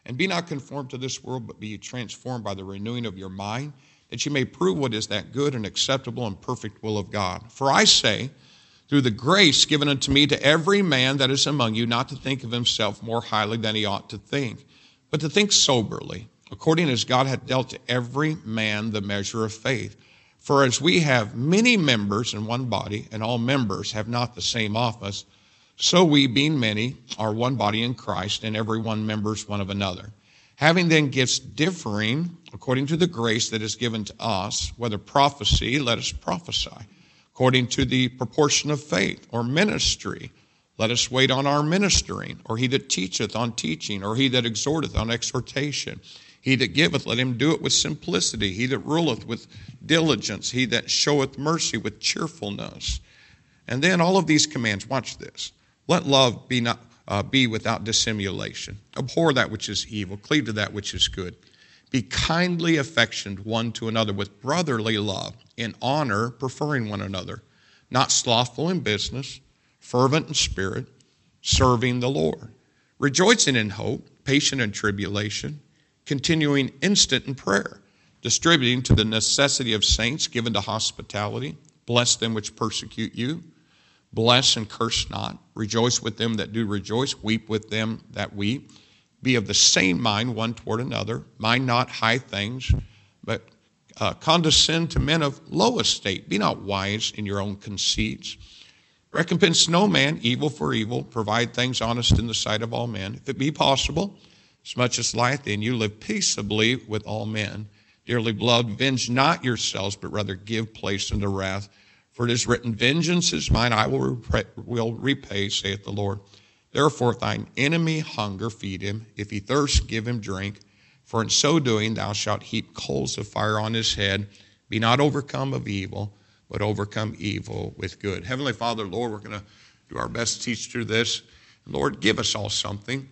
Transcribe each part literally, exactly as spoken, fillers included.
And be not conformed to this world, but be ye transformed by the renewing of your mind, that you may prove what is that good and acceptable and perfect will of God. For I say, through the grace given unto me, to every man that is among you, not to think of himself more highly than he ought to think, but to think soberly, according as God hath dealt to every man the measure of faith. For as we have many members in one body, and all members have not the same office, so we, being many, are one body in Christ, and every one members one of another. Having then gifts differing according to the grace that is given to us, whether prophecy, let us prophesy. According to the proportion of faith, or ministry, let us wait on our ministering. Or he that teacheth on teaching, or he that exhorteth on exhortation. He that giveth, let him do it with simplicity. He that ruleth with diligence. He that showeth mercy with cheerfulness. And then all of these commands, watch this. Let love be not uh, be without dissimulation. Abhor that which is evil. Cleave to that which is good. Be kindly affectioned one to another with brotherly love, in honor preferring one another, not slothful in business, fervent in spirit, serving the Lord, rejoicing in hope, patient in tribulation, continuing instant in prayer, distributing to the necessity of saints, given to hospitality. Bless them which persecute you. Bless and curse not. Rejoice with them that do rejoice. Weep with them that weep. Be of the same mind one toward another. Mind not high things, but uh, condescend to men of low estate. Be not wise in your own conceits. Recompense no man evil for evil. Provide things honest in the sight of all men. If it be possible, as much as lieth in you, live peaceably with all men. Dearly beloved, avenge not yourselves, but rather give place unto wrath. For it is written, vengeance is mine, I will repay, will repay, saith the Lord. Therefore, if thine enemy hunger, feed him. If he thirst, give him drink. For in so doing, thou shalt heap coals of fire on his head. Be not overcome of evil, but overcome evil with good. Heavenly Father, Lord, we're going to do our best to teach through this. Lord, give us all something.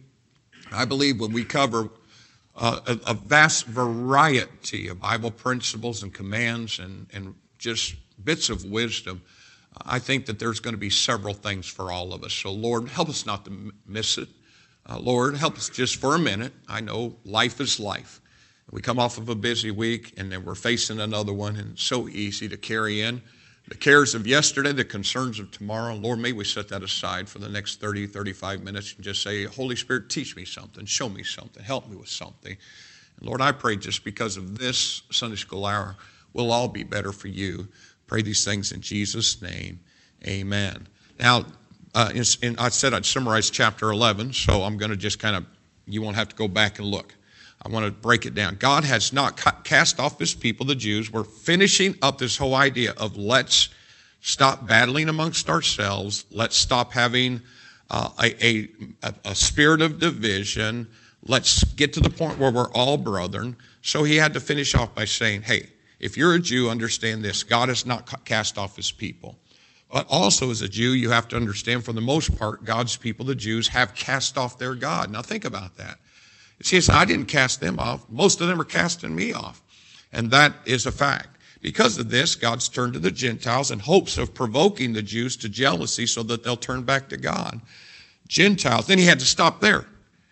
I believe when we cover uh, a, a vast variety of Bible principles and commands and, and just bits of wisdom, I think that there's going to be several things for all of us. So, Lord, help us not to miss it. Uh, Lord, help us just for a minute. I know life is life. We come off of a busy week, and then we're facing another one, and it's so easy to carry in the cares of yesterday, the concerns of tomorrow. Lord, may we set that aside for the next thirty, thirty-five minutes and just say, Holy Spirit, teach me something, show me something, help me with something. And Lord, I pray just because of this Sunday school hour, we'll all be better for you. Pray these things in Jesus' name. Amen. Now, uh, in, in, I said I'd summarize chapter eleven, so I'm going to just kind of, you won't have to go back and look. I want to break it down. God has not ca- cast off his people, the Jews. We're finishing up this whole idea of let's stop battling amongst ourselves. Let's stop having uh, a, a, a spirit of division. Let's get to the point where we're all brethren. So he had to finish off by saying, hey, if you're a Jew, understand this. God has not cast off his people. But also as a Jew, you have to understand for the most part, God's people, the Jews, have cast off their God. Now think about that. See, I didn't cast them off. Most of them are casting me off. And that is a fact. Because of this, God's turned to the Gentiles in hopes of provoking the Jews to jealousy so that they'll turn back to God. Gentiles, then he had to stop there.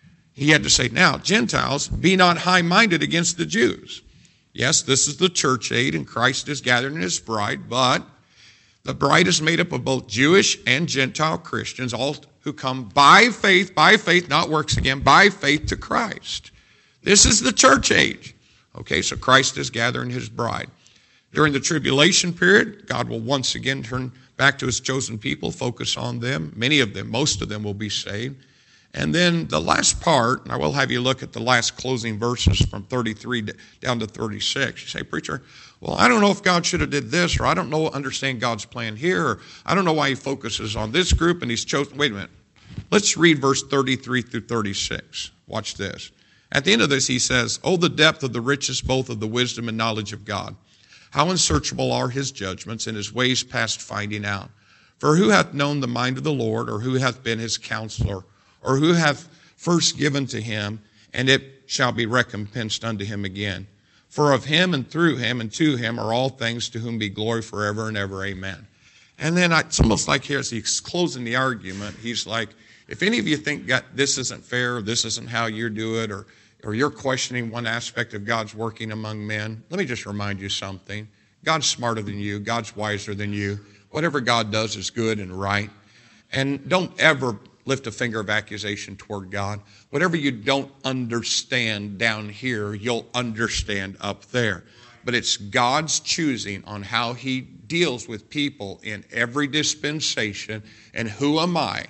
He had to say, now, Gentiles, be not high-minded against the Jews. Yes, this is the church age, and Christ is gathering his bride, but the bride is made up of both Jewish and Gentile Christians, all who come by faith, by faith, not works again, by faith to Christ. This is the church age. Okay, so Christ is gathering his bride. During the tribulation period, God will once again turn back to his chosen people, focus on them. Many of them, most of them will be saved. And then the last part, and I will have you look at the last closing verses from thirty-three down to thirty-six. You say, preacher, well, I don't know if God should have did this, or I don't know, understand God's plan here, or I don't know why he focuses on this group and he's chosen. Wait a minute. Let's read verse thirty-three through thirty-six. Watch this. At the end of this, he says, oh, the depth of the riches both of the wisdom and knowledge of God. How unsearchable are his judgments and his ways past finding out. For who hath known the mind of the Lord, or who hath been his counselor, or who hath first given to him, and it shall be recompensed unto him again. For of him and through him and to him are all things, to whom be glory forever and ever. Amen. And then I, it's almost like here as he's closing the argument, he's like, if any of you think God, this isn't fair, or this isn't how you do it, or or you're questioning one aspect of God's working among men, let me just remind you something. God's smarter than you. God's wiser than you. Whatever God does is good and right. And don't ever lift a finger of accusation toward God. Whatever you don't understand down here, you'll understand up there. But it's God's choosing on how he deals with people in every dispensation. And who am I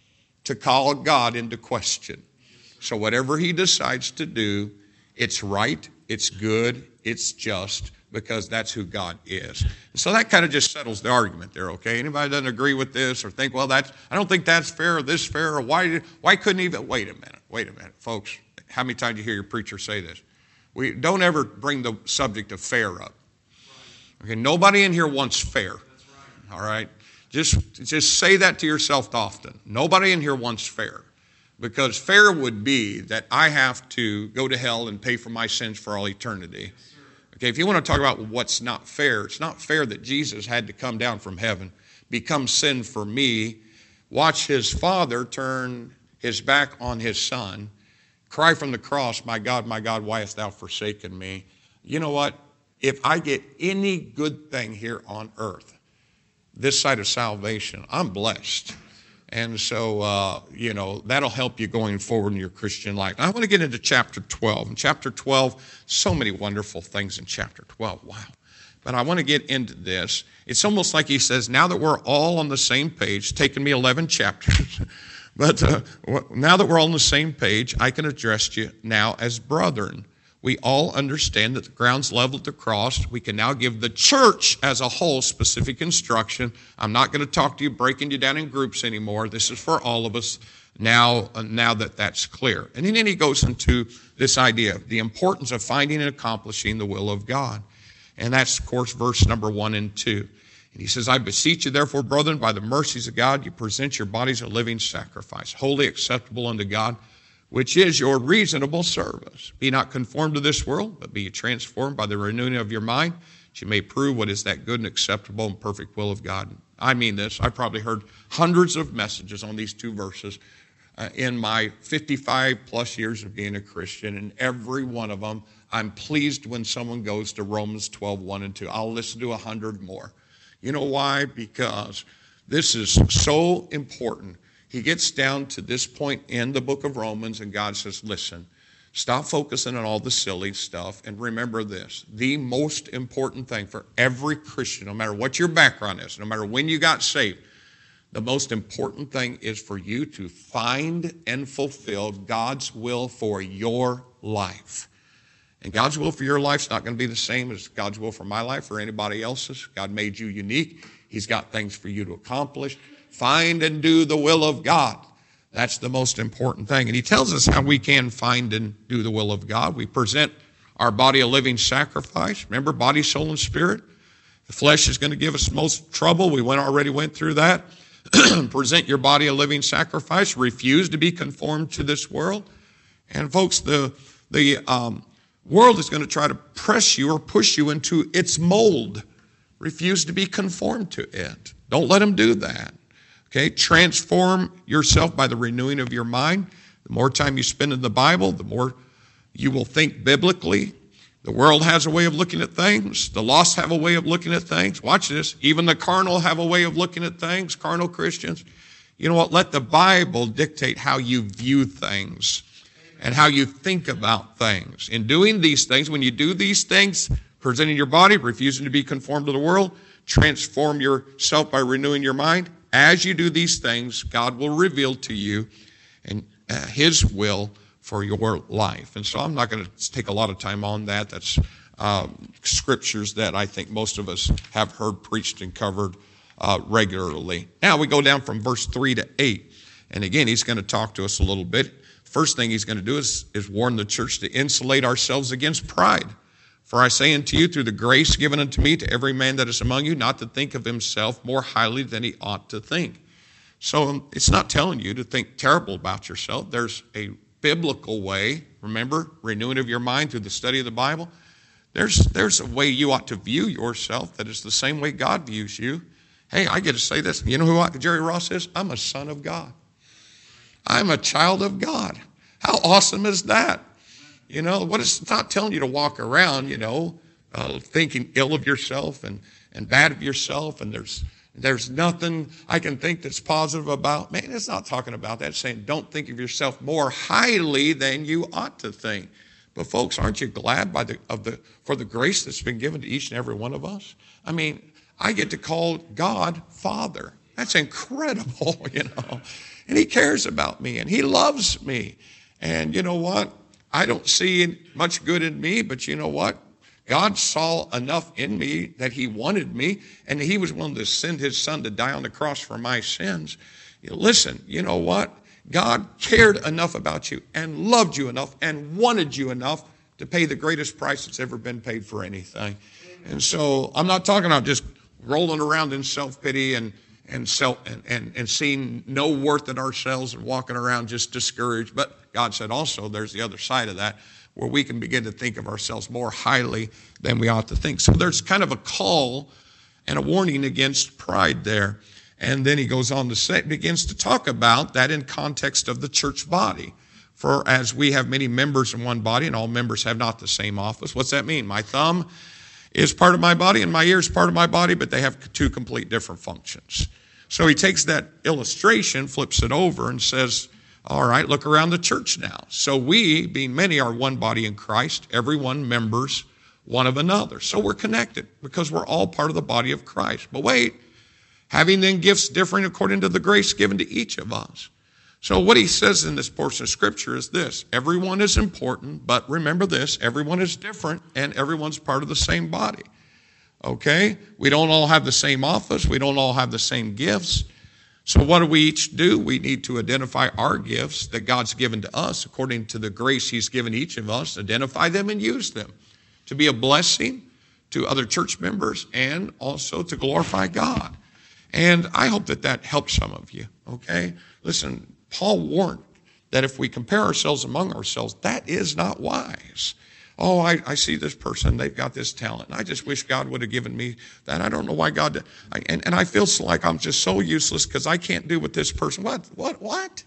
to call God into question? So whatever he decides to do, it's right, it's good, it's just, because that's who God is. So that kind of just settles the argument there, okay? Anybody doesn't agree with this or think, well, that's, I don't think that's fair or this fair, or why, why couldn't even, wait a minute, wait a minute, folks. How many times do you hear your preacher say this? We don't ever bring the subject of fair up. Okay, nobody in here wants fair. All right? Just, just say that to yourself often. Nobody in here wants fair. Because fair would be that I have to go to hell and pay for my sins for all eternity. Okay, if you want to talk about what's not fair, it's not fair that Jesus had to come down from heaven, become sin for me, watch his Father turn his back on his Son, cry from the cross, my God, my God, why hast thou forsaken me? You know what? If I get any good thing here on earth, this side of salvation, I'm blessed. And so, uh, you know, that'll help you going forward in your Christian life. I want to get into chapter twelve. In chapter twelve, so many wonderful things in chapter twelve. Wow. But I want to get into this. It's almost like he says, now that we're all on the same page, taking me eleven chapters, but uh, now that we're all on the same page, I can address you now as brethren. We all understand that the ground's level at the cross. We can now give the church as a whole specific instruction. I'm not going to talk to you breaking you down in groups anymore. This is for all of us now, uh, now that that's clear. And then he goes into this idea of the importance of finding and accomplishing the will of God. And that's, of course, verse number one and two. And he says, I beseech you, therefore, brethren, by the mercies of God, you present your bodies a living sacrifice, wholly acceptable unto God, which is your reasonable service. Be not conformed to this world, but be ye transformed by the renewing of your mind, that you may prove what is that good and acceptable and perfect will of God. I mean this. I've probably heard hundreds of messages on these two verses uh, in my fifty-five plus years of being a Christian, and every one of them, I'm pleased when someone goes to Romans twelve, one and two. I'll listen to a hundred more. You know why? Because this is so important. He gets down to this point in the book of Romans, and God says, listen, stop focusing on all the silly stuff, and remember this. The most important thing for every Christian, no matter what your background is, no matter when you got saved, the most important thing is for you to find and fulfill God's will for your life. And God's will for your life is not going to be the same as God's will for my life or anybody else's. God made you unique. He's got things for you to accomplish. Find and do the will of God. That's the most important thing. And he tells us how we can find and do the will of God. We present our body a living sacrifice. Remember, body, soul, and spirit. The flesh is going to give us most trouble. We went already went through that. Present your body a living sacrifice. Refuse to be conformed to this world. And folks, the, the um, world is going to try to press you or push you into its mold. Refuse to be conformed to it. Don't let them do that. Okay, transform yourself by the renewing of your mind. The more time you spend in the Bible, the more you will think biblically. The world has a way of looking at things. The lost have a way of looking at things. Watch this. Even the carnal have a way of looking at things, carnal Christians. You know what? Let the Bible dictate how you view things and how you think about things. In doing these things, when you do these things, presenting your body, refusing to be conformed to the world, transform yourself by renewing your mind. As you do these things, God will reveal to you and uh, his will for your life. And so I'm not going to take a lot of time on that. That's um, scriptures that I think most of us have heard preached and covered uh, regularly. Now we go down from verse three to eight. And again, he's going to talk to us a little bit. First thing he's going to do is, is warn the church to insulate ourselves against pride. For I say unto you, through the grace given unto me, to every man that is among you, not to think of himself more highly than he ought to think. So it's not telling you to think terrible about yourself. There's a biblical way, remember, renewing of your mind through the study of the Bible. There's, there's a way you ought to view yourself that is the same way God views you. Hey, I get to say this. You know who I, Jerry Ross is? I'm a son of God. I'm a child of God. How awesome is that? You know, what is, it's not telling you to walk around, you know, uh, thinking ill of yourself and, and bad of yourself, and there's there's nothing I can think that's positive about. Man, it's not talking about that. It's saying don't think of yourself more highly than you ought to think. But folks, aren't you glad by the of the for the grace that's been given to each and every one of us? I mean, I get to call God Father. That's incredible, you know. And he cares about me, and he loves me. And you know what? I don't see much good in me, but you know what? God saw enough in me that he wanted me, and he was willing to send his son to die on the cross for my sins. You know, listen, you know what? God cared enough about you and loved you enough and wanted you enough to pay the greatest price that's ever been paid for anything. And so I'm not talking about just rolling around in self-pity and and self and, and, and seeing no worth in ourselves and walking around just discouraged. But God said also there's the other side of that, where we can begin to think of ourselves more highly than we ought to think. So there's kind of a call and a warning against pride there. And then he goes on to say, begins to talk about that in context of the church body. For as we have many members in one body, and all members have not the same office. What's that mean? My thumb is part of my body, and my ear is part of my body, but they have two complete different functions. So he takes that illustration, flips it over, and says, all right, look around the church now. So we, being many, are one body in Christ, everyone members one of another. So we're connected because we're all part of the body of Christ. But wait, having then gifts differing according to the grace given to each of us. So what he says in this portion of Scripture is this: everyone is important, but remember this, everyone is different, and everyone's part of the same body. Okay? We don't all have the same office. We don't all have the same gifts. So what do we each do? We need to identify our gifts that God's given to us according to the grace he's given each of us, identify them and use them to be a blessing to other church members and also to glorify God. And I hope that that helps some of you, okay? Listen, Paul warned that if we compare ourselves among ourselves, that is not wise. Oh, I, I see this person, they've got this talent, and I just wish God would have given me that. I don't know why God did. I, and, and I feel like I'm just so useless because I can't do what this person, what, what, what?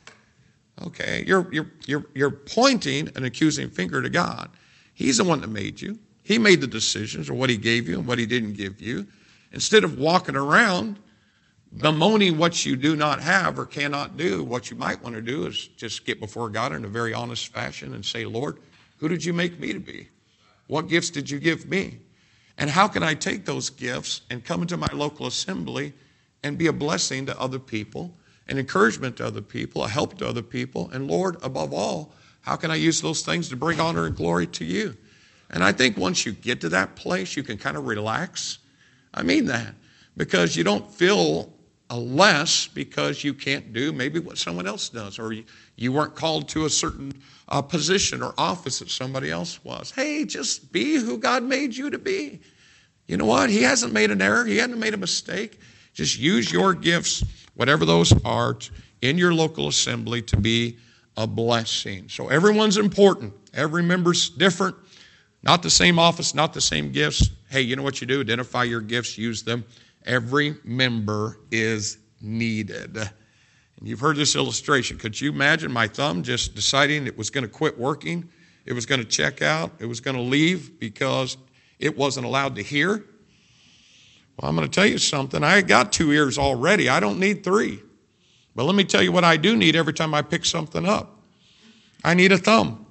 Okay, you're, you're, you're, you're pointing an accusing finger to God. He's the one that made you. He made the decisions of what he gave you and what he didn't give you. Instead of walking around bemoaning what you do not have or cannot do, what you might want to do is just get before God in a very honest fashion and say, Lord, who did you make me to be? What gifts did you give me? And how can I take those gifts and come into my local assembly and be a blessing to other people, an encouragement to other people, a help to other people? And Lord, above all, how can I use those things to bring honor and glory to you? And I think once you get to that place, you can kind of relax. I mean that. Because you don't feel a less because you can't do maybe what someone else does, or you, you weren't called to a certain uh, position or office that somebody else was. Hey, just be who God made you to be. You know what? He hasn't made an error. He hasn't made a mistake. Just use your gifts, whatever those are, in your local assembly to be a blessing. So everyone's important. Every member's different. Not the same office, not the same gifts. Hey, you know what you do? Identify your gifts, use them. Every member is needed. And you've heard this illustration. Could you imagine my thumb just deciding it was going to quit working? It was going to check out. It was going to leave because it wasn't allowed to hear? Well, I'm going to tell you something. I got two ears already. I don't need three. But let me tell you what I do need every time I pick something up. I need a thumb.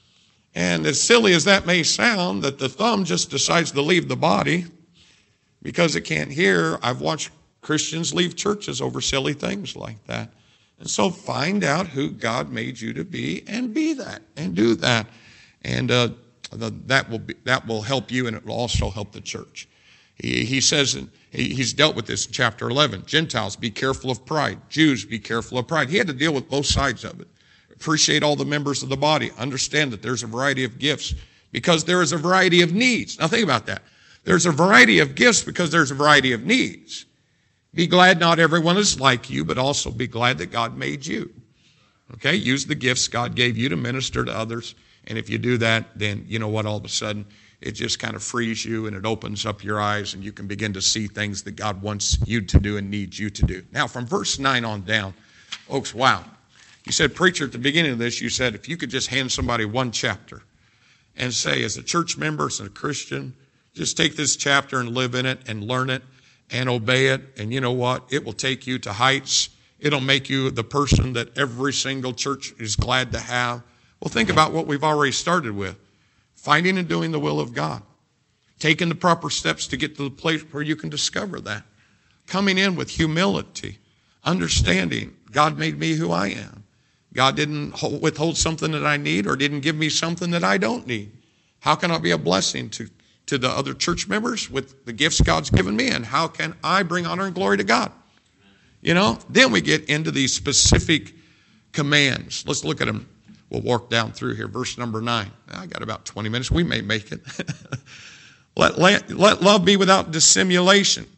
And as silly as that may sound, that the thumb just decides to leave the body because it can't hear. I've watched Christians leave churches over silly things like that. And so find out who God made you to be and be that and do that. And uh, the, that will be, that will help you, and it will also help the church. He, he says, he, he's dealt with this in chapter eleven. Gentiles, be careful of pride. Jews, be careful of pride. He had to deal with both sides of it. Appreciate all the members of the body. Understand that there's a variety of gifts because there is a variety of needs. Now think about that. There's a variety of gifts because there's a variety of needs. Be glad not everyone is like you, but also be glad that God made you. Okay? Use the gifts God gave you to minister to others. And if you do that, then you know what? All of a sudden, it just kind of frees you and it opens up your eyes and you can begin to see things that God wants you to do and needs you to do. Now, from verse nine on down, folks, wow. You said, preacher, at the beginning of this, you said, if you could just hand somebody one chapter and say, as a church member, as a Christian, just take this chapter and live in it and learn it and obey it. And you know what? It will take you to heights. It'll make you the person that every single church is glad to have. Well, think about what we've already started with. Finding and doing the will of God. Taking the proper steps to get to the place where you can discover that. Coming in with humility. Understanding God made me who I am. God didn't withhold something that I need or didn't give me something that I don't need. How can I be a blessing to, to the other church members with the gifts God's given me? And how can I bring honor and glory to God? You know, then we get into these specific commands. Let's look at them. We'll walk down through here. Verse number nine. I got about twenty minutes. We may make it. let, let, let love be without dissimulation.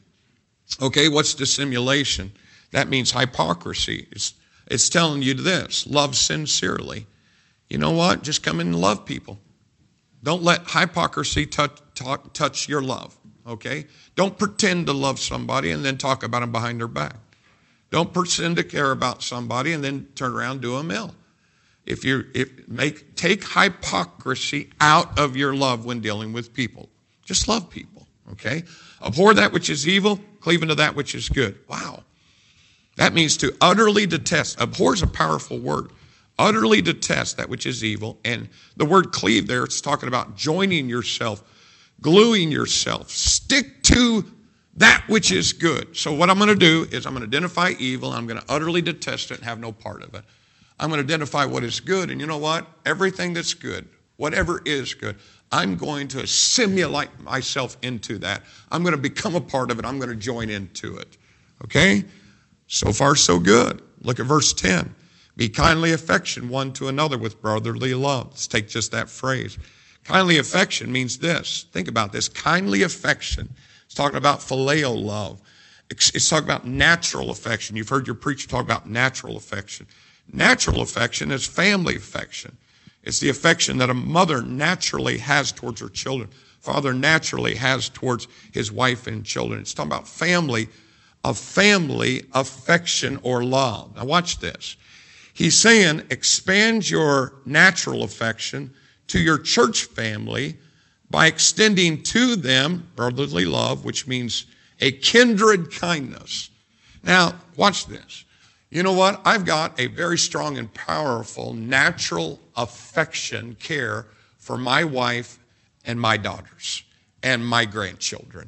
Okay, what's dissimulation? That means hypocrisy. It's, it's telling you this. Love sincerely. You know what? Just come in and love people. Don't let hypocrisy touch, touch, touch your love. Okay? Don't pretend to love somebody and then talk about them behind their back. Don't pretend to care about somebody and then turn around and do them ill. If you if make take hypocrisy out of your love when dealing with people. Just love people, okay? Abhor that which is evil, cleave unto that which is good. Wow. That means to utterly detest. Abhor is a powerful word. Utterly detest that which is evil. And the word cleave there, it's talking about joining yourself, gluing yourself. Stick to that which is good. So what I'm going to do is I'm going to identify evil. I'm going to utterly detest it and have no part of it. I'm going to identify what is good. And you know what? Everything that's good, whatever is good, I'm going to assimilate myself into that. I'm going to become a part of it. I'm going to join into it. Okay? So far, so good. Look at verse ten. Be kindly affection one to another with brotherly love. Let's take just that phrase. Kindly affection means this. Think about this. Kindly affection. It's talking about phileo love. It's talking about natural affection. You've heard your preacher talk about natural affection. Natural affection is family affection. It's the affection that a mother naturally has towards her children. Father naturally has towards his wife and children. It's talking about family, a family affection or love. Now watch this. He's saying expand your natural affection to your church family by extending to them brotherly love, which means a kindred kindness. Now, watch this. You know what? I've got a very strong and powerful natural affection, care for my wife and my daughters and my grandchildren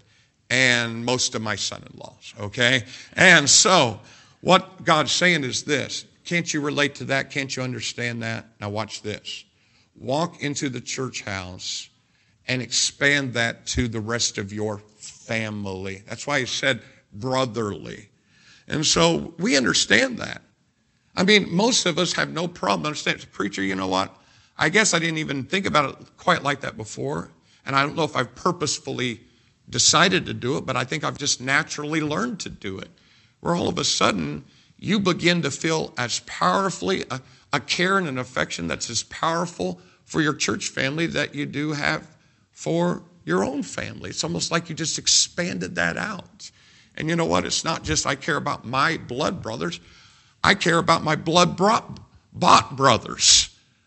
and most of my son-in-laws, okay? And so what God's saying is this. Can't you relate to that? Can't you understand that? Now watch this. Walk into the church house and expand that to the rest of your family. That's why he said brotherly. And so we understand that. I mean, most of us have no problem understanding. Preacher, you know what? I guess I didn't even think about it quite like that before. And I don't know if I've purposefully decided to do it, but I think I've just naturally learned to do it. Where all of a sudden, you begin to feel as powerfully a, a care and an affection that's as powerful for your church family that you do have for your own family. It's almost like you just expanded that out. And you know what? It's not just I care about my blood brothers. I care about my blood bought brothers.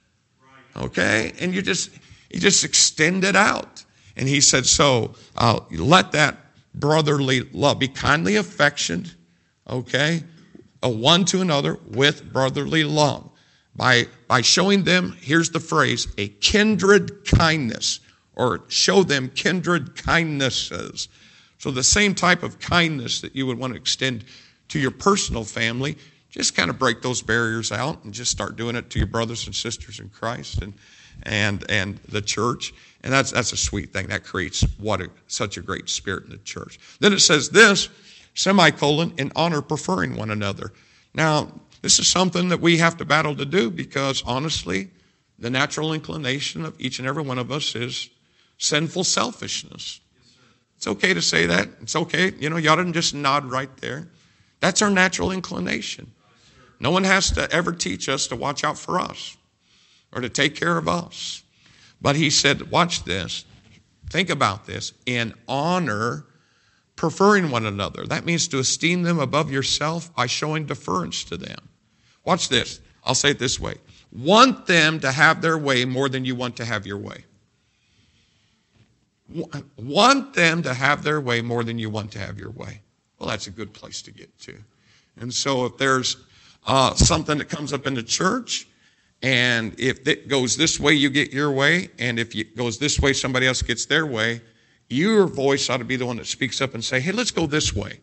Okay? And you just you just extend it out. And he said, so uh, let that brotherly love be kindly affectioned, okay, a one to another with brotherly love. By, by showing them, here's the phrase, a kindred kindness, or show them kindred kindnesses. So the same type of kindness that you would want to extend to your personal family, just kind of break those barriers out and just start doing it to your brothers and sisters in Christ and and and the church. And that's that's a sweet thing. That creates what a, such a great spirit in the church. Then it says this, semicolon, in honor preferring one another. Now, this is something that we have to battle to do because, honestly, the natural inclination of each and every one of us is sinful selfishness. It's okay to say that. It's okay. You know, you ought to just nod right there. That's our natural inclination. No one has to ever teach us to watch out for us or to take care of us. But he said, watch this. Think about this. In honor, preferring one another. That means to esteem them above yourself by showing deference to them. Watch this. I'll say it this way. Want them to have their way more than you want to have your way. want them to have their way more than you want to have your way. Well, that's a good place to get to. And so if there's uh, something that comes up in the church, and if it goes this way, you get your way, and if it goes this way, somebody else gets their way, your voice ought to be the one that speaks up and say, hey, let's go this way.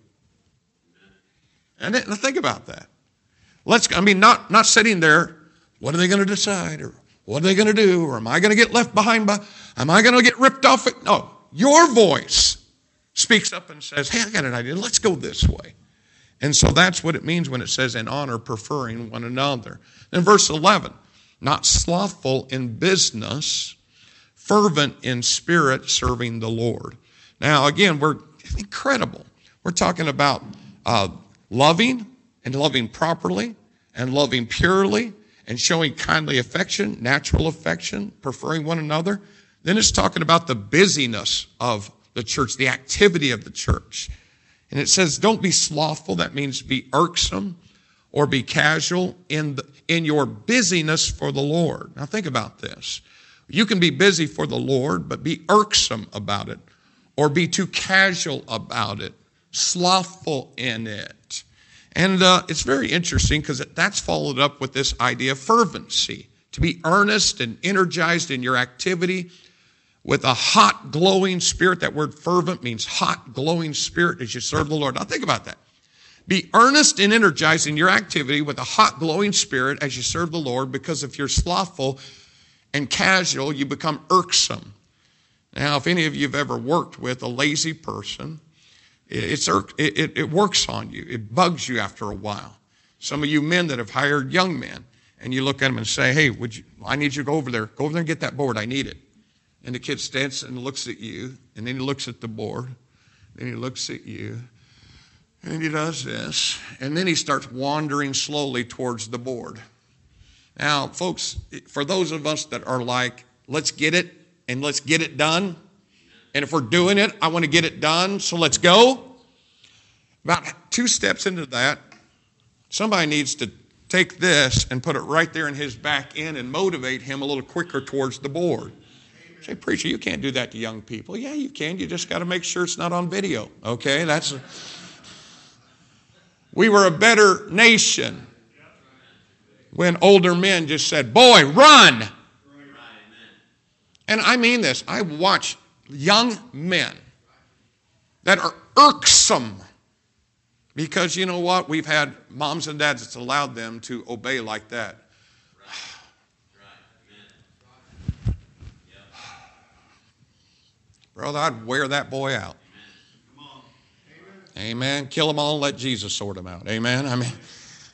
And then, think about that. Let's, I mean, not, not sitting there, what are they going to decide? Or what are they going to do? Or am I going to get left behind? By, am I going to get ripped off? No, your voice speaks up and says, hey, I got an idea. Let's go this way. And so that's what it means when it says in honor, preferring one another. Then verse eleven, not slothful in business, fervent in spirit, serving the Lord. Now, again, we're incredible. We're talking about uh, loving and loving properly and loving purely and showing kindly affection, natural affection, preferring one another. Then it's talking about the busyness of the church, the activity of the church. And it says, don't be slothful. That means be irksome or be casual in the, in your busyness for the Lord. Now think about this. You can be busy for the Lord, but be irksome about it, or be too casual about it, slothful in it. And uh, it's very interesting because that's followed up with this idea of fervency, to be earnest and energized in your activity with a hot, glowing spirit. That word fervent means hot, glowing spirit as you serve the Lord. Now think about that. Be earnest and energized in your activity with a hot, glowing spirit as you serve the Lord, because if you're slothful and casual, you become irksome. Now, if any of you have ever worked with a lazy person, it's it, it, it works on you. It bugs you after a while. Some of you men that have hired young men, and you look at them and say, hey, would you, I need you to go over there. Go over there and get that board. I need it. And the kid stands and looks at you, and then he looks at the board, then he looks at you, and he does this, and then he starts wandering slowly towards the board. Now, folks, for those of us that are like, let's get it, and let's get it done, and if we're doing it, I want to get it done, so let's go. About two steps into that, somebody needs to take this and put it right there in his back end and motivate him a little quicker towards the board. Say, preacher, you can't do that to young people. Yeah, you can. You just got to make sure it's not on video. Okay, that's... A, we were a better nation when older men just said, boy, run. And I mean this. I watch young men that are irksome because, you know what, we've had moms and dads that's allowed them to obey like that. Brother, I'd wear that boy out. Amen. Kill them all and let Jesus sort them out. Amen. I mean,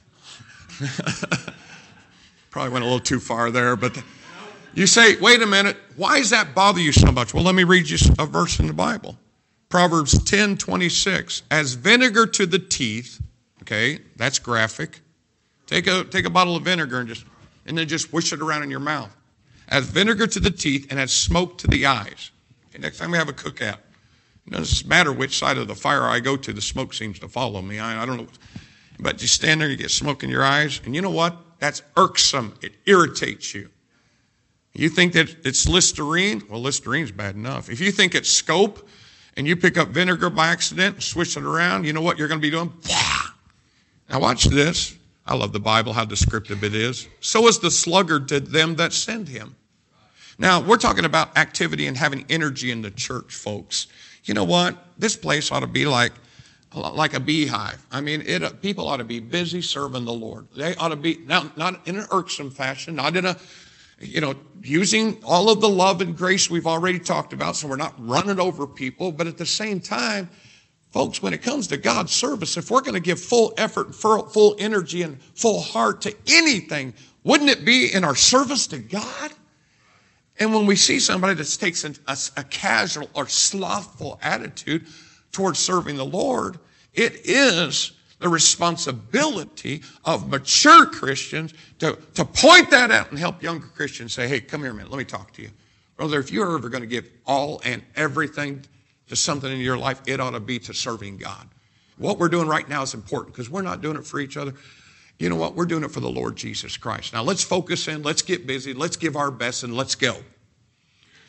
probably went a little too far there, but you say, wait a minute, why does that bother you so much? Well, let me read you a verse in the Bible. Proverbs ten twenty-six. As vinegar to the teeth, okay, that's graphic. Take a take a bottle of vinegar and just and then just wish it around in your mouth. As vinegar to the teeth and as smoke to the eyes. Okay, next time we have a cookout, it doesn't matter which side of the fire I go to, the smoke seems to follow me. I, I don't know. But you stand there, you get smoke in your eyes, and you know what? That's irksome. It irritates you. You think that it's Listerine? Well, Listerine's bad enough. If you think it's Scope, and you pick up vinegar by accident and swish it around, you know what you're going to be doing? Now watch this. I love the Bible, how descriptive it is. So is the sluggard to them that send him. Now, we're talking about activity and having energy in the church, folks. You know what? This place ought to be like, like a beehive. I mean, it, people ought to be busy serving the Lord. They ought to be, now, not in an irksome fashion, not in a, you know, using all of the love and grace we've already talked about, so we're not running over people. But at the same time, folks, when it comes to God's service, if we're going to give full effort, full, full energy, and full heart to anything, wouldn't it be in our service to God? And when we see somebody that takes a, a, a casual or slothful attitude towards serving the Lord, it is the responsibility of mature Christians to, to point that out and help younger Christians say, hey, come here a minute, let me talk to you. Brother, if you're ever going to give all and everything to something in your life, it ought to be to serving God. What we're doing right now is important because we're not doing it for each other. You know what? We're doing it for the Lord Jesus Christ. Now let's focus in, let's get busy, let's give our best, and let's go.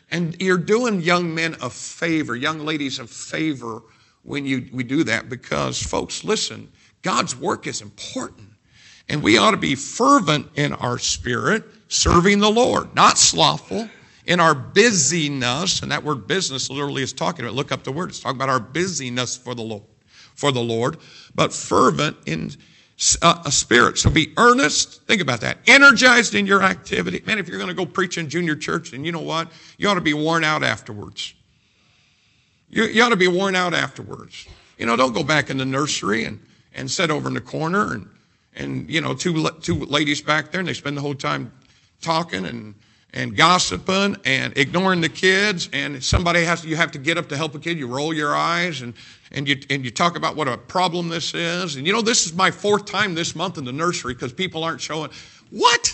And you're doing young men a favor, young ladies a favor when you we do that, because, folks, listen, God's work is important. And we ought to be fervent in our spirit, serving the Lord, not slothful in our busyness. And that word business literally is talking about, look up the word, it's talking about our busyness for the Lord, for the Lord, but fervent in uh, a spirit. So be earnest. Think about that. Energized in your activity. Man, if you're going to go preach in junior church, then you know what? You ought to be worn out afterwards. You, you ought to be worn out afterwards. You know, don't go back in the nursery and, and sit over in the corner and, and you know, two, two ladies back there, and they spend the whole time talking and, and gossiping and ignoring the kids, and somebody has to, you have to get up to help a kid. You roll your eyes and, and, you, and you talk about what a problem this is. And, you know, this is my fourth time this month in the nursery because people aren't showing. What?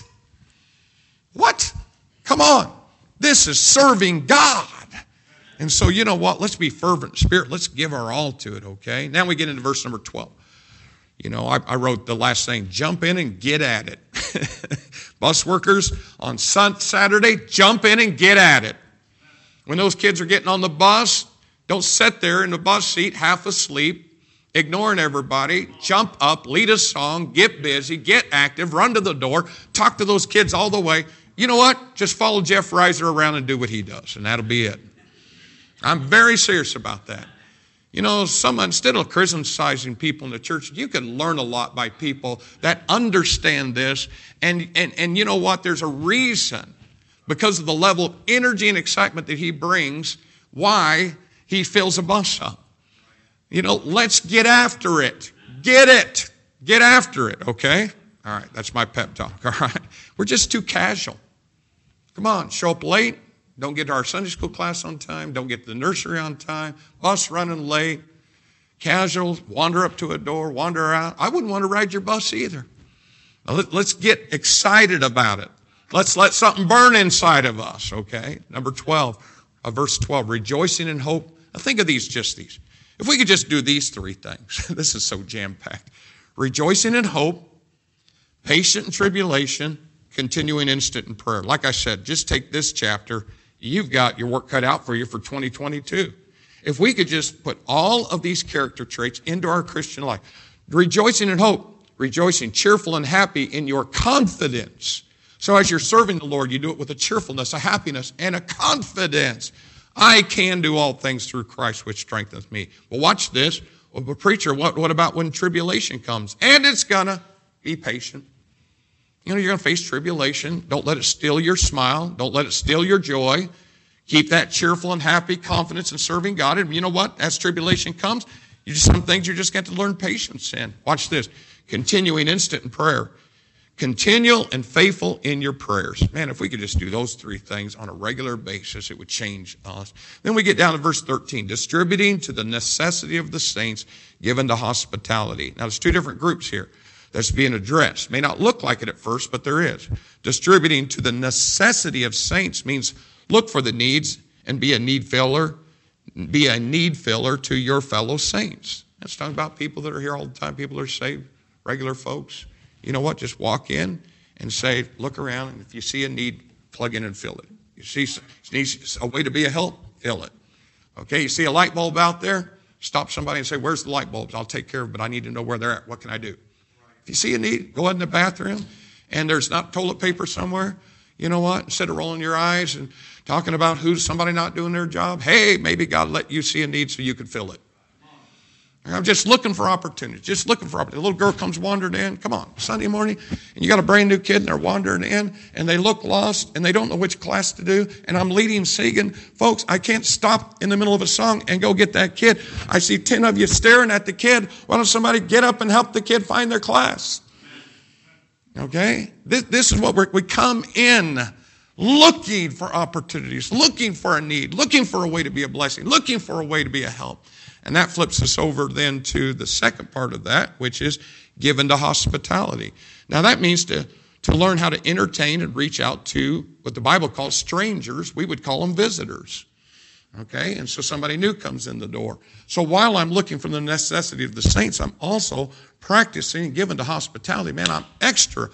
What? Come on. This is serving God. And so, you know what? Let's be fervent in spirit. Let's give our all to it, okay? Now we get into verse number twelve. You know, I, I wrote the last thing, jump in and get at it. Bus workers on sun, Saturday, jump in and get at it. When those kids are getting on the bus, don't sit there in the bus seat half asleep, ignoring everybody. Jump up, lead a song, get busy, get active, run to the door, talk to those kids all the way. You know what? Just follow Jeff Reiser around and do what he does, and that'll be it. I'm very serious about that. You know, some, instead of criticizing people in the church, you can learn a lot by people that understand this. And, and, and you know what? There's a reason, because of the level of energy and excitement that he brings, why he fills a bus up. You know, let's get after it. Get it. Get after it, okay? All right, that's my pep talk, all right? We're just too casual. Come on, show up late. Don't get to our Sunday school class on time. Don't get to the nursery on time. Bus running late. Casuals, wander up to a door, wander out. I wouldn't want to ride your bus either. Now, let's get excited about it. Let's let something burn inside of us, okay? Number twelve, uh, verse twelve, rejoicing in hope. Now think of these, just these. If we could just do these three things. This is so jam-packed. Rejoicing in hope, patient in tribulation, continuing instant in prayer. Like I said, just take this chapter. You've got your work cut out for you for twenty twenty-two. If we could just put all of these character traits into our Christian life. Rejoicing in hope, rejoicing, cheerful and happy in your confidence. So as you're serving the Lord, you do it with a cheerfulness, a happiness, and a confidence. I can do all things through Christ, which strengthens me. Well, watch this. Well, but preacher, what, what about when tribulation comes? And it's gonna. Be patient. You know, you're going to face tribulation. Don't let it steal your smile. Don't let it steal your joy. Keep that cheerful and happy confidence in serving God. And you know what? As tribulation comes, you just some things you just got to learn patience in. Watch this. Continuing instant in prayer. Continual and faithful in your prayers. Man, if we could just do those three things on a regular basis, it would change us. Then we get down to verse thirteen. Distributing to the necessity of the saints, given to hospitality. Now, there's two different groups here that's being addressed. May not look like it at first, but there is. Distributing to the necessity of saints means look for the needs and be a need filler, be a need filler to your fellow saints. That's talking about people that are here all the time, people that are saved, regular folks. You know what? Just walk in and say, look around, and if you see a need, plug in and fill it. You see a way to be a help, fill it. Okay, you see a light bulb out there, stop somebody and say, where's the light bulbs? I'll take care of it, but I need to know where they're at. What can I do? If you see a need, go in the bathroom and there's not toilet paper somewhere, you know what? Instead of rolling your eyes and talking about who's somebody not doing their job, hey, maybe God let you see a need so you can fill it. I'm just looking for opportunities, just looking for opportunities. A little girl comes wandering in, come on, Sunday morning, and you got a brand new kid and they're wandering in and they look lost and they don't know which class to do. And I'm leading singing. Folks, I can't stop in the middle of a song and go get that kid. I see ten of you staring at the kid. Why don't somebody get up and help the kid find their class? Okay? This, this is what we're, we come in looking for opportunities, looking for a need, looking for a way to be a blessing, looking for a way to be a help. And that flips us over then to the second part of that, which is given to hospitality. Now that means to, to learn how to entertain and reach out to what the Bible calls strangers. We would call them visitors. Okay? And so somebody new comes in the door. So while I'm looking for the necessity of the saints, I'm also practicing and given to hospitality. Man, I'm extra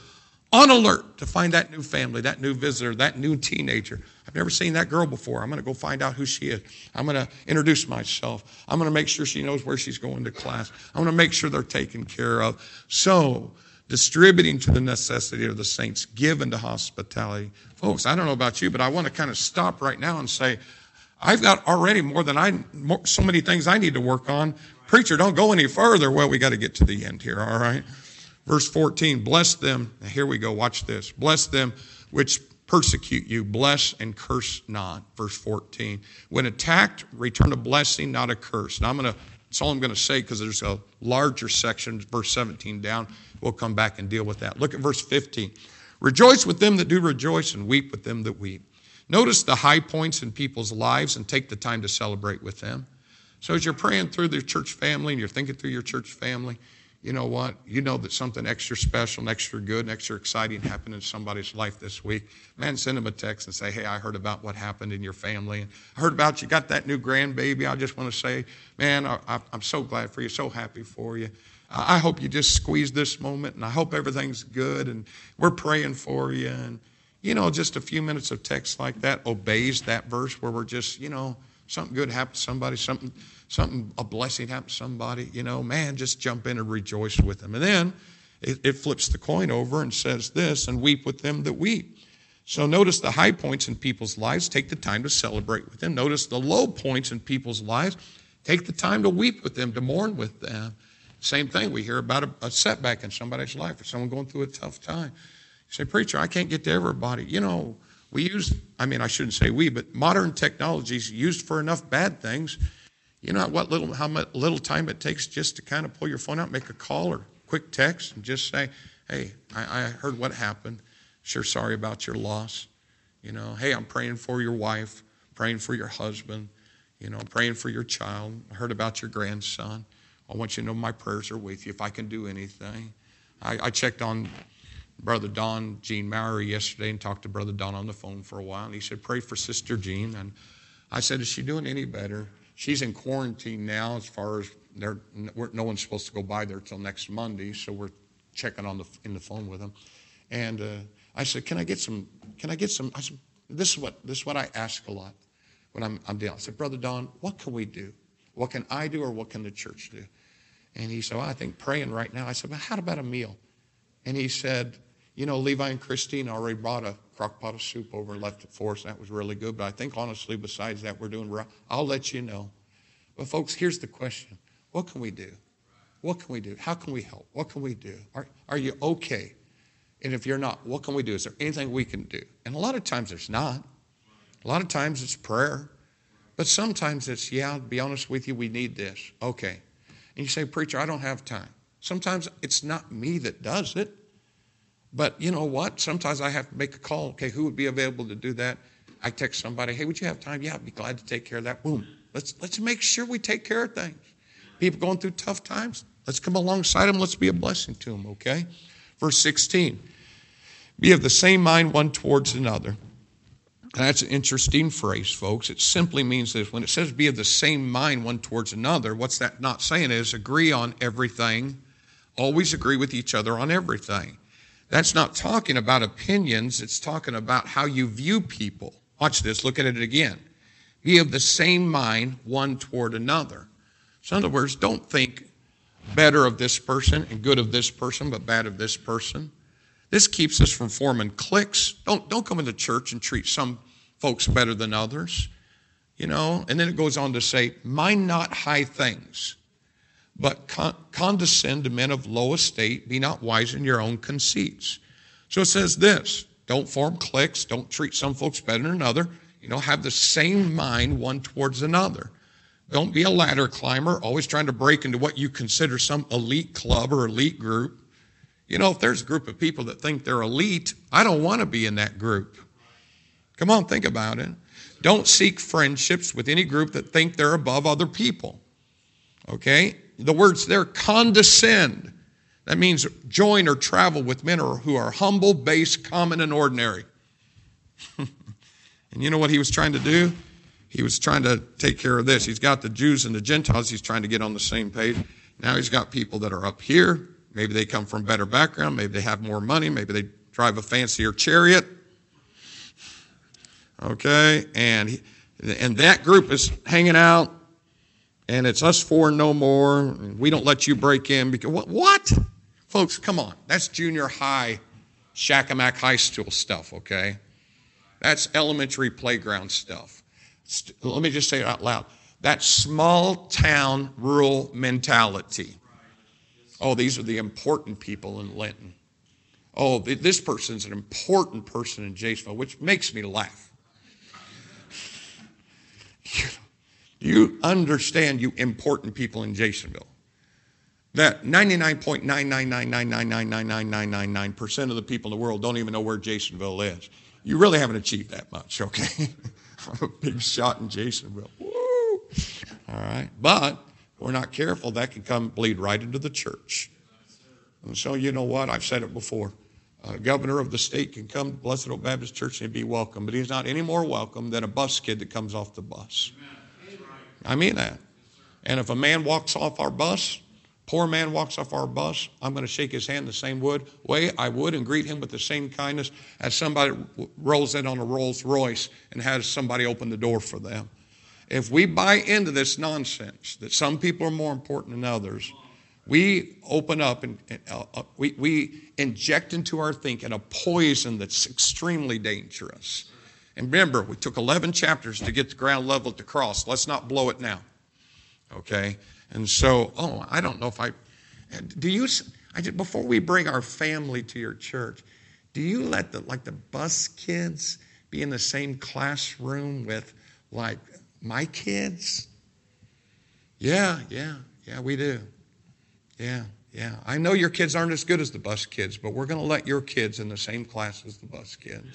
on alert to find that new family, that new visitor, that new teenager. I've never seen that girl before. I'm going to go find out who she is. I'm going to introduce myself. I'm going to make sure she knows where she's going to class. I'm going to make sure they're taken care of. So, distributing to the necessity of the saints, given to hospitality. Folks, I don't know about you, but I want to kind of stop right now and say, I've got already more than I, more, so many things I need to work on. Preacher, don't go any further. Well, we got to get to the end here, all right? Verse fourteen, bless them. Now here we go, watch this. Bless them which persecute you. Bless and curse not. Verse fourteen. When attacked, return a blessing, not a curse. Now I'm going to, that's all I'm going to say because there's a larger section, verse seventeen down. We'll come back and deal with that. Look at verse fifteen. Rejoice with them that do rejoice and weep with them that weep. Notice the high points in people's lives and take the time to celebrate with them. So as you're praying through the church family and you're thinking through your church family, you know what? You know that something extra special and extra good and extra exciting happened in somebody's life this week. Man, send them a text and say, hey, I heard about what happened in your family. I heard about you got that new grandbaby. I just want to say, man, I, I, I'm so glad for you, so happy for you. I hope you just squeeze this moment, and I hope everything's good, and we're praying for you. And, you know, just a few minutes of text like that obeys that verse where we're just, you know, something good happened to somebody, something, something, a blessing happened to somebody, you know, man, just jump in and rejoice with them. And then it, it flips the coin over and says this, and weep with them that weep. So notice the high points in people's lives, take the time to celebrate with them. Notice the low points in people's lives, take the time to weep with them, to mourn with them. Same thing, we hear about a, a setback in somebody's life or someone going through a tough time. You say, preacher, I can't get to everybody. You know, we use, I mean, I shouldn't say we, but modern technology is used for enough bad things. You know what little, how much, little time it takes just to kind of pull your phone out, make a call or quick text and just say, hey, I, I heard what happened. Sure sorry about your loss. You know, hey, I'm praying for your wife, praying for your husband, you know, praying for your child. I heard about your grandson. I want you to know my prayers are with you if I can do anything. I, I checked on Brother Don, Gene Maury yesterday and talked to Brother Don on the phone for a while. And he said, pray for Sister Jean. And I said, is she doing any better? She's in quarantine now as far as they're, no one's supposed to go by there till next Monday. So we're checking on the in the phone with them. And uh, I said, can I get some, can I get some, I said, this is what, this is what I ask a lot when I'm, I'm dealing. I said, Brother Don, what can we do? What can I do or what can the church do? And he said, well, I think praying right now. I said, well, how about a meal? And he said, you know, Levi and Christine already brought a crock pot of soup over and left it for us. That was really good. But I think, honestly, besides that, we're doing well. I'll let you know. But, folks, here's the question. What can we do? What can we do? How can we help? What can we do? Are, are you okay? And if you're not, what can we do? Is there anything we can do? And a lot of times there's not. A lot of times it's prayer. But sometimes it's, yeah, to be honest with you, we need this. Okay. And you say, preacher, I don't have time. Sometimes it's not me that does it. But you know what? Sometimes I have to make a call. Okay, who would be available to do that? I text somebody, hey, would you have time? Yeah, I'd be glad to take care of that. Boom. Let's, let's make sure we take care of things. People going through tough times, let's come alongside them. Let's be a blessing to them, okay? Verse sixteen, be of the same mind one towards another. And that's an interesting phrase, folks. It simply means this. When it says be of the same mind one towards another, what's that not saying is agree on everything. Always agree with each other on everything. That's not talking about opinions. It's talking about how you view people. Watch this. Look at it again. Be of the same mind one toward another. So in other words, don't think better of this person and good of this person, but bad of this person. This keeps us from forming cliques. Don't, don't come into church and treat some folks better than others. You know, and then it goes on to say, mind not high things, but con- condescend to men of low estate. Be not wise in your own conceits. So it says this, don't form cliques. Don't treat some folks better than another. You know, have the same mind one towards another. Don't be a ladder climber, always trying to break into what you consider some elite club or elite group. You know, if there's a group of people that think they're elite, I don't want to be in that group. Come on, think about it. Don't seek friendships with any group that think they're above other people. Okay? The words there, condescend. That means join or travel with men who are humble, base, common, and ordinary. And you know what he was trying to do? He was trying to take care of this. He's got the Jews and the Gentiles. He's trying to get on the same page. Now he's got people that are up here. Maybe they come from better background. Maybe they have more money. Maybe they drive a fancier chariot. Okay, and he, and that group is hanging out, and it's us four no more. And we don't let you break in because what? What, folks? Come on, that's junior high, Shakamak high school stuff. Okay, that's elementary playground stuff. Let me just say it out loud. That small town rural mentality. Oh, these are the important people in Linton. Oh, this person's an important person in Jasonville, which makes me laugh. Do you understand, you important people in Jasonville, that ninety-nine point nine nine nine nine nine nine nine nine nine nine nine percent of the people in the world don't even know where Jasonville is? You really haven't achieved that much, okay? I'm a big shot in Jasonville. Woo! All right. But if we're not careful, that can come bleed right into the church. And so you know what? I've said it before. A governor of the state can come to Blessed Oak Baptist Church and be welcome, but he's not any more welcome than a bus kid that comes off the bus. I mean that. And if a man walks off our bus, poor man walks off our bus, I'm going to shake his hand the same would, way I would and greet him with the same kindness as somebody rolls in on a Rolls Royce and has somebody open the door for them. If we buy into this nonsense that some people are more important than others, we open up and uh, uh, we, we inject into our thinking a poison that's extremely dangerous. And remember, we took eleven chapters to get the ground level at the cross. Let's not blow it now. Okay? And so, oh, I don't know if I, do you, I just, before we bring our family to your church, do you let the, like the bus kids be in the same classroom with like my kids? Yeah, yeah, yeah, we do. Yeah, yeah. I know your kids aren't as good as the bus kids, but we're going to let your kids in the same class as the bus kids.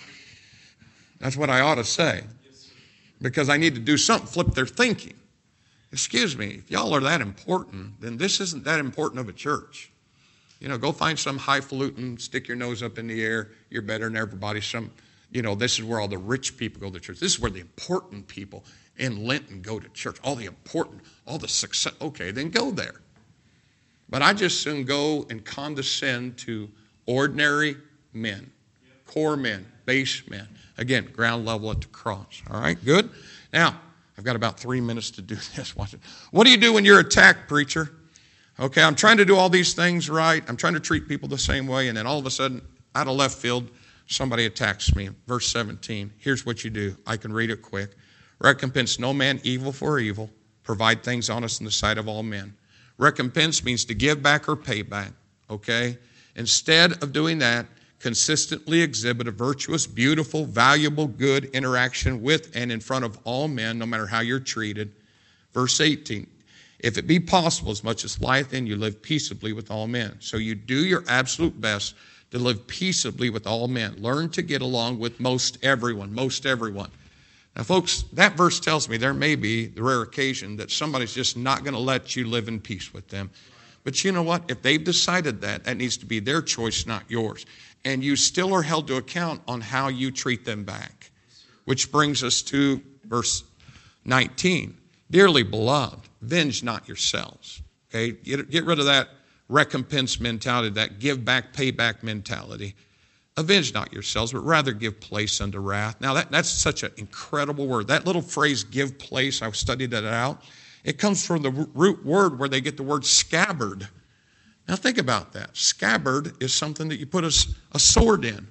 That's what I ought to say. Because I need to do something, flip their thinking. Excuse me, if y'all are that important, then this isn't that important of a church. You know, go find some highfalutin, stick your nose up in the air, you're better than everybody. Some, you know, this is where all the rich people go to church. This is where the important people in Linton go to church. All the important, all the success. Okay, then go there. But I just soon go and condescend to ordinary men, core men, base men. Again, ground level at the cross. All right, good? Now, I've got about three minutes to do this. Watch it. What do you do when you're attacked, preacher? Okay, I'm trying to do all these things right. I'm trying to treat people the same way, and then all of a sudden, out of left field, somebody attacks me. Verse seventeen, here's what you do. I can read it quick. Recompense no man evil for evil. Provide things honest in the sight of all men. Recompense means to give back or pay back, okay? Instead of doing that, consistently exhibit a virtuous, beautiful, valuable, good interaction with and in front of all men, no matter how you're treated. Verse eighteen, if it be possible, as much as lieth in you, live peaceably with all men. So you do your absolute best to live peaceably with all men. Learn to get along with most everyone, most everyone. Now, folks, that verse tells me there may be the rare occasion that somebody's just not going to let you live in peace with them. But you know what? If they've decided that, that needs to be their choice, not yours. And you still are held to account on how you treat them back. Which brings us to verse nineteen. Dearly beloved, avenge not yourselves. Okay, get, get rid of that recompense mentality, that give back, pay back mentality. Avenge not yourselves, but rather give place unto wrath. Now, that, that's such an incredible word. That little phrase, give place, I studied that out. It comes from the root word where they get the word scabbard. Now, think about that. Scabbard is something that you put a, a sword in.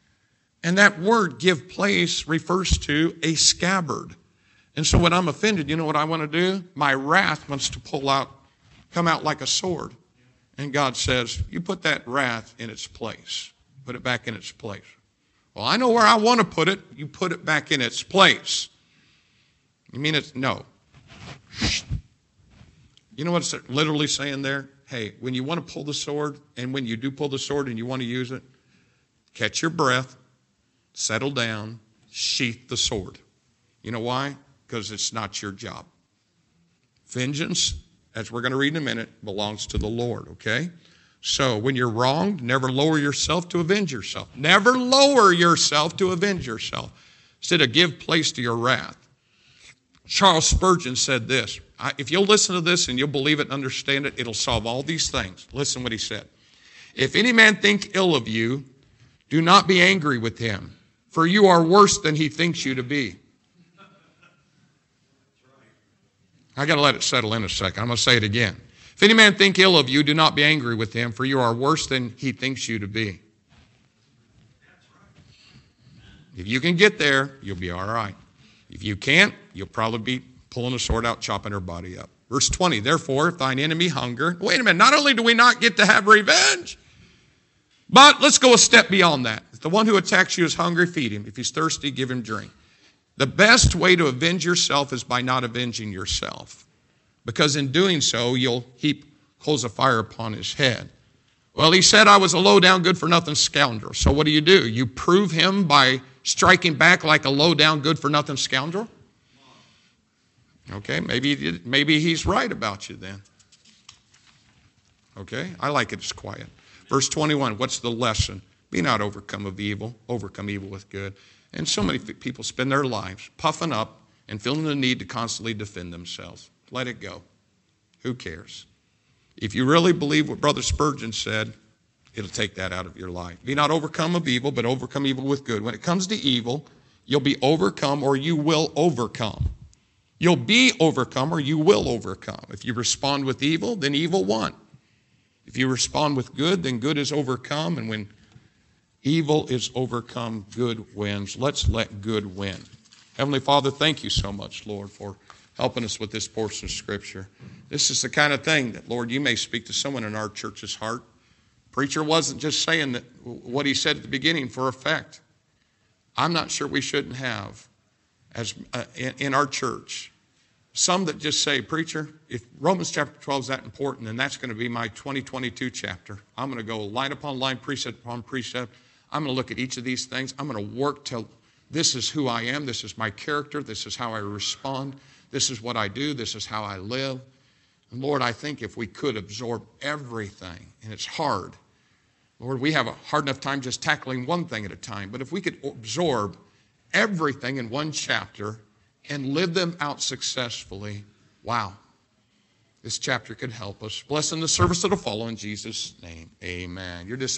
And that word, give place, refers to a scabbard. And so when I'm offended, you know what I want to do? My wrath wants to pull out, come out like a sword. And God says, you put that wrath in its place. Put it back in its place. Well, I know where I want to put it. You put it back in its place. You mean it's no. You know what it's literally saying there? Hey, when you want to pull the sword, and when you do pull the sword and you want to use it, catch your breath, settle down, sheath the sword. You know why? Because it's not your job. Vengeance, as we're going to read in a minute, belongs to the Lord, okay? So when you're wronged, never lower yourself to avenge yourself. Never lower yourself to avenge yourself. Instead of give place to your wrath. Charles Spurgeon said this. If you'll listen to this and you'll believe it and understand it, it'll solve all these things. Listen what he said. If any man think ill of you, Do not be angry with him, for you are worse than he thinks you to be. I got to let it settle in a second. I'm going to say it again. If any man think ill of you, do not be angry with him, for you are worse than he thinks you to be. If you can get there, you'll be all right. If you can't, you'll probably be pulling a sword out, chopping her body up. Verse twenty, therefore, if thine enemy hunger. Wait a minute, not only do we not get to have revenge, but let's go a step beyond that. If the one who attacks you is hungry, feed him. If he's thirsty, give him drink. The best way to avenge yourself is by not avenging yourself. Because in doing so, you'll heap coals of fire upon his head. Well, he said I was a low-down, good-for-nothing scoundrel. So what do you do? You prove him by striking back like a low-down, good-for-nothing scoundrel? Okay, maybe, maybe he's right about you then. Okay, I like it, it's quiet. Verse twenty-one, what's the lesson? Be not overcome of evil, overcome evil with good. And so many people spend their lives puffing up and feeling the need to constantly defend themselves. Let it go. Who cares? If you really believe what Brother Spurgeon said, it'll take that out of your life. Be not overcome of evil, but overcome evil with good. When it comes to evil, you'll be overcome or you will overcome. You'll be overcome or you will overcome. If you respond with evil, then evil won. If you respond with good, then good is overcome. And when evil is overcome, good wins. Let's let good win. Heavenly Father, thank you so much, Lord, for helping us with this portion of Scripture. This is the kind of thing that, Lord, you may speak to someone in our church's heart. Preacher wasn't just saying that what he said at the beginning for effect. I'm not sure we shouldn't have, as uh, in, in our church, some that just say, preacher, if Romans chapter twelve is that important, then that's going to be my twenty twenty-two chapter. I'm going to go line upon line, precept upon precept. I'm going to look at each of these things. I'm going to work till this is who I am. This is my character. This is how I respond. This is what I do. This is how I live. And Lord, I think if we could absorb everything, and it's hard. Lord, we have a hard enough time just tackling one thing at a time. But if we could absorb everything in one chapter and live them out successfully, wow. This chapter could help us. Bless in the service that'll follow in Jesus' name. Amen. You're dismissed.